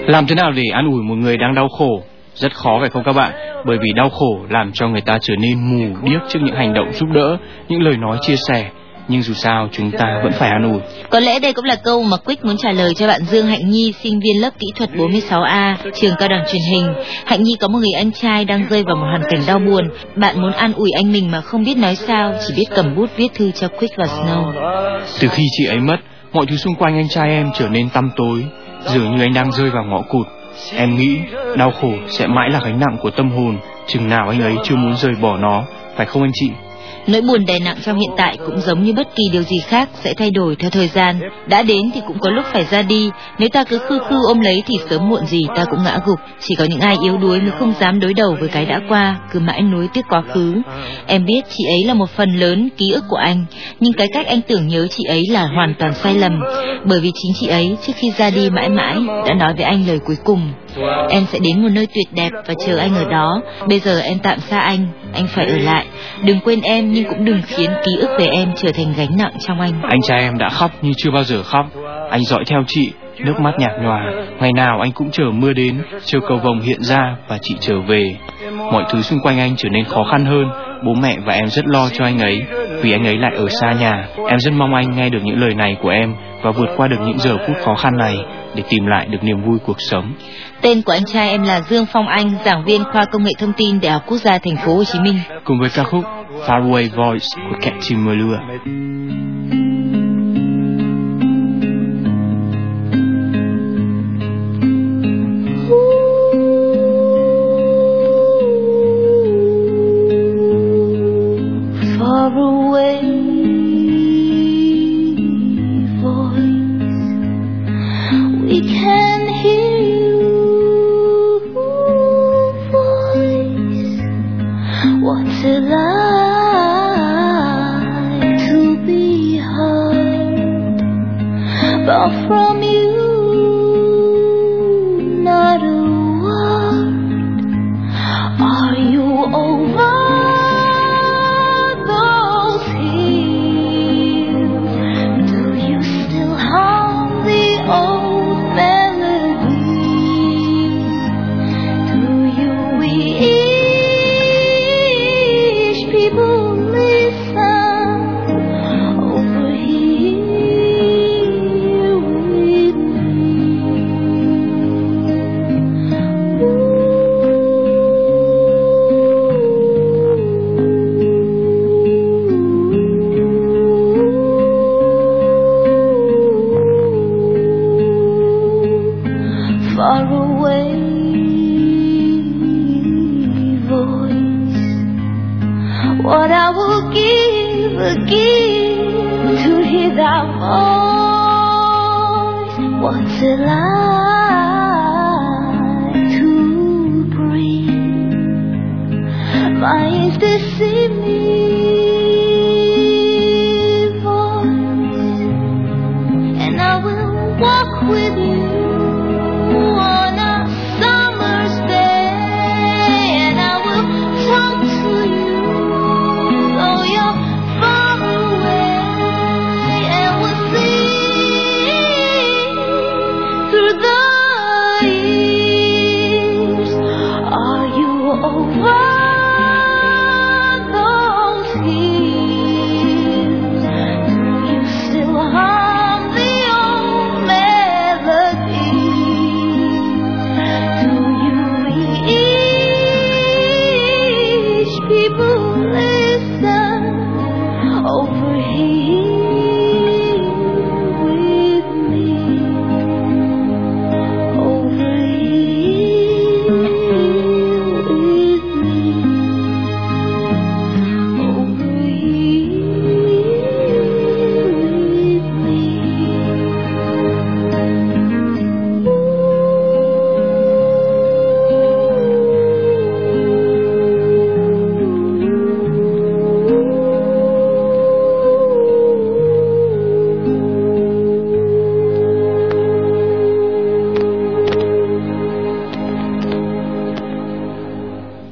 Làm thế nào để an ủi một người đang đau khổ? Rất khó phải không các bạn? Bởi vì đau khổ làm cho người ta trở nên mù điếc trước những hành động giúp đỡ, những lời nói chia sẻ. Nhưng dù sao chúng ta vẫn phải an ủi. Có lẽ đây cũng là câu mà Quick muốn trả lời cho bạn Dương Hạnh Nhi, sinh viên lớp kỹ thuật 46A, trường cao đẳng truyền hình. Hạnh Nhi có một người anh trai đang rơi vào một hoàn cảnh đau buồn. Bạn muốn an ủi anh mình mà không biết nói sao, chỉ biết cầm bút viết thư cho Quick và Snow. Từ khi chị ấy mất, mọi thứ xung quanh anh trai em trở nên tăm tối, dường như anh đang rơi vào ngõ cụt. Em nghĩ đau khổ sẽ mãi là gánh nặng của tâm hồn, chừng nào anh ấy chưa muốn rời bỏ nó, phải không anh chị? Nỗi buồn đè nặng trong hiện tại cũng giống như bất kỳ điều gì khác sẽ thay đổi theo thời gian. Đã đến thì cũng có lúc phải ra đi. Nếu ta cứ khư khư ôm lấy thì sớm muộn gì ta cũng ngã gục. Chỉ có những ai yếu đuối mới không dám đối đầu với cái đã qua, cứ mãi nuối tiếc quá khứ. Em biết chị ấy là một phần lớn ký ức của anh, nhưng cái cách anh tưởng nhớ chị ấy là hoàn toàn sai lầm. Bởi vì chính chị ấy trước khi ra đi mãi mãi đã nói với anh lời cuối cùng: em sẽ đến một nơi tuyệt đẹp và chờ anh ở đó. Bây giờ em tạm xa anh phải ở lại. Đừng quên em, nhưng cũng đừng khiến ký ức về em trở thành gánh nặng trong anh. Anh trai em đã khóc như chưa bao giờ khóc. Anh dõi theo chị, nước mắt nhạt nhòa. Ngày nào anh cũng chờ mưa đến, chờ cầu vồng hiện ra và chị trở về. Mọi thứ xung quanh anh trở nên khó khăn hơn. Bố mẹ và em rất lo cho anh ấy, vì anh ấy lại ở xa nhà. Em rất mong anh nghe được những lời này của em và vượt qua được những giờ phút khó khăn này để tìm lại được niềm vui cuộc sống. Tên của anh trai em là Dương Phong Anh, giảng viên khoa công nghệ thông tin Đại học Quốc gia Thành phố Hồ Chí Minh. Cùng với ca khúc Faraway Voice của Cathy Melua. Through the years, are you over?